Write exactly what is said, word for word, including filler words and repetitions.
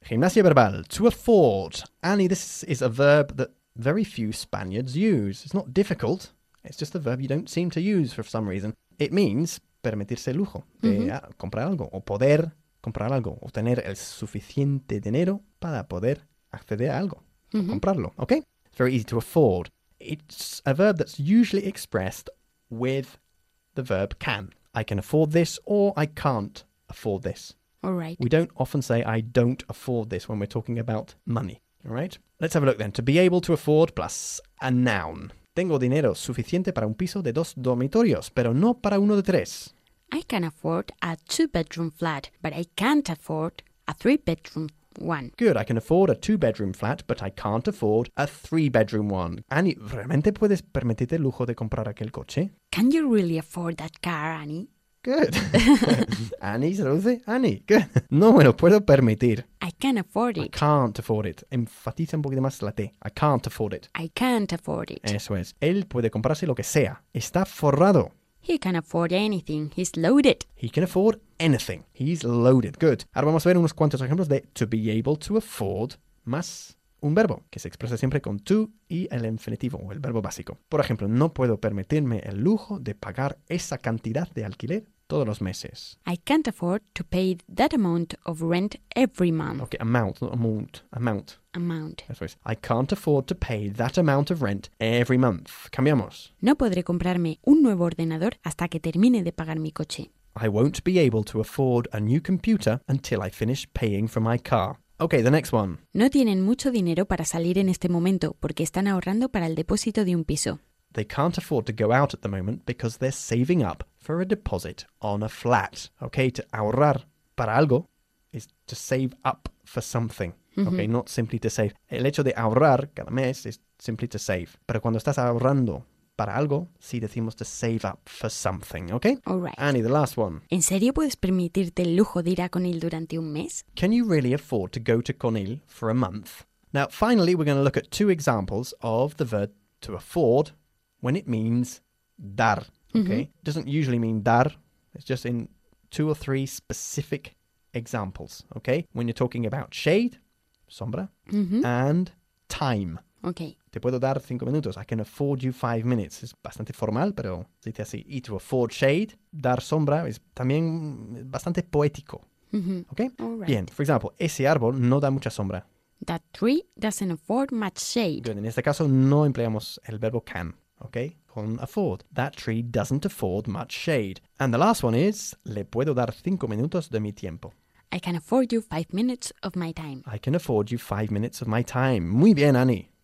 Gimnasia verbal. To afford. Annie, this is a verb that very few Spaniards use. It's not difficult. It's just a verb you don't seem to use for some reason. It means permitirse el lujo de Mm-hmm. ah, comprar algo o poder comprar algo o tener el suficiente dinero para poder acceder a algo Mm-hmm. o comprarlo. Okay? It's very easy to afford. It's a verb that's usually expressed with the verb can. I can afford this or I can't afford this. All right. We don't often say I don't afford this when we're talking about money. All right? Let's have a look then. To be able to afford plus a noun. Tengo dinero suficiente para un piso de dos dormitorios, pero no para uno de tres. I can afford a two-bedroom flat, but I can't afford a three-bedroom one. Good, I can afford a two-bedroom flat, but I can't afford a three-bedroom one. Annie, ¿realmente puedes permitirte el lujo de comprar aquel coche? Can you really afford that car, Annie? Good. Annie, se traduce Annie. Good. No me lo puedo permitir. I can afford I it. can't afford it. Enfatiza un poquito más la T. I can't afford it. I can't afford it. Eso es. Él puede comprarse lo que sea. Está forrado. He can afford anything. He's loaded. He can afford anything. He's loaded. Good. Ahora vamos a ver unos cuantos ejemplos de to be able to afford más un verbo que se expresa siempre con to y el infinitivo o el verbo básico. Por ejemplo, no puedo permitirme el lujo de pagar esa cantidad de alquiler todos los meses. I can't afford to pay that amount of rent every month. Ok, amount, not amount. Amount. Amount. Eso es. I can't afford to pay that amount of rent every month. Cambiamos. No podré comprarme un nuevo ordenador hasta que termine de pagar mi coche. I won't be able to afford a new computer until I finish paying for my car. Okay, the next one. No tienen mucho dinero para salir en este momento porque están ahorrando para el depósito de un piso. They can't afford to go out at the moment because they're saving up for a deposit on a flat. Okay, to ahorrar para algo is to save up for something. Okay, not simply to save. El hecho de ahorrar cada mes is simply to save. Pero cuando estás ahorrando para algo, sí decimos to save up for something. Okay? All right. Annie, the last one. ¿En serio puedes permitirte el lujo de ir a Conil durante un mes? Can you really afford to go to Conil for a month? Now, finally, we're going to look at two examples of the verb to afford when it means dar. Okay? It doesn't usually mean dar. It's just in two or three specific examples. Okay? When you're talking about shade, sombra, and time. Ok. Te puedo dar cinco minutos. I can afford you five minutes. Es bastante formal, pero se dice así. Y to afford shade, dar sombra, es también bastante poético. ¿Ok? All right. Bien, for example, ese árbol no da mucha sombra. That tree doesn't afford much shade. Good. En este caso no empleamos el verbo can. ¿Ok? Con afford. That tree doesn't afford much shade. And the last one is, le puedo dar cinco minutos de mi tiempo. I can afford you five minutes of my time. I can afford you five minutes of my time. Muy bien, Annie.